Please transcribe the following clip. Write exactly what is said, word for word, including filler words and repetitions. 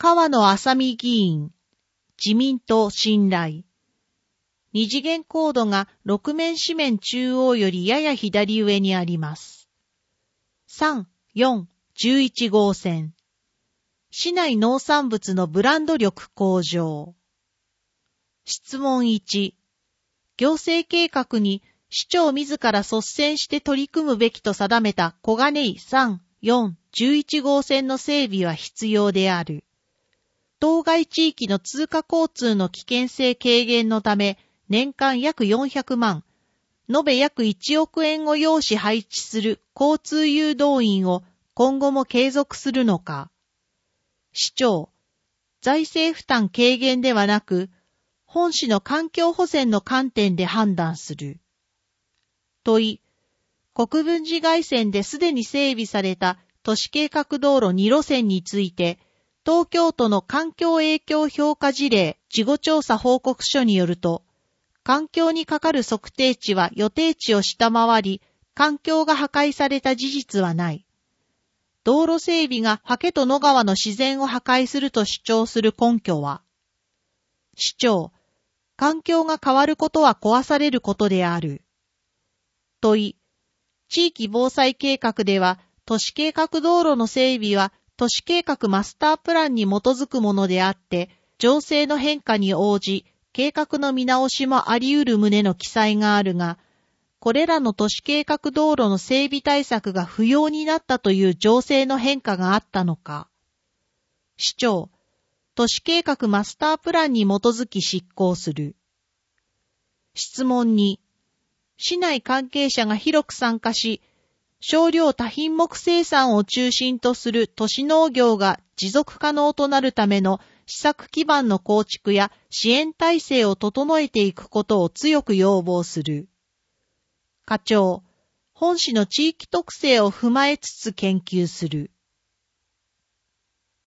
川野麻美議員、自民党信頼。二次元コードが六面四面中央よりやや左上にあります。さん、よん、じゅういち号線。市内農産物のブランド力向上。質問いち。行政計画に市長自ら率先して取り組むべきと定めた小金井さん、よん、じゅういち号線の整備は必要である。当該地域の通過交通の危険性軽減のため、年間約よんひゃくまん、延べ約いちおくえんを要し配置する交通誘導員を今後も継続するのか。市長、財政負担軽減ではなく、本市の環境保全の観点で判断する。問い、国分寺外線ですでに整備された都市計画道路に路線について、東京都の環境影響評価事例事後調査報告書によると、環境にかかる測定値は予定値を下回り、環境が破壊された事実はない。道路整備が刷毛と野川の自然を破壊すると主張する根拠は、市長、環境が変わることは壊されることである。問い、地域防災計画では、都市計画道路の整備は、都市計画マスタープランに基づくものであって、情勢の変化に応じ、計画の見直しもあり得る旨の記載があるが、これらの都市計画道路の整備対策が不要になったという情勢の変化があったのか。市長、都市計画マスタープランに基づき執行する。質問に、市内関係者が広く参加し、少量多品目生産を中心とする都市農業が持続可能となるための施策基盤の構築や支援体制を整えていくことを強く要望する。課長、本市の地域特性を踏まえつつ研究する。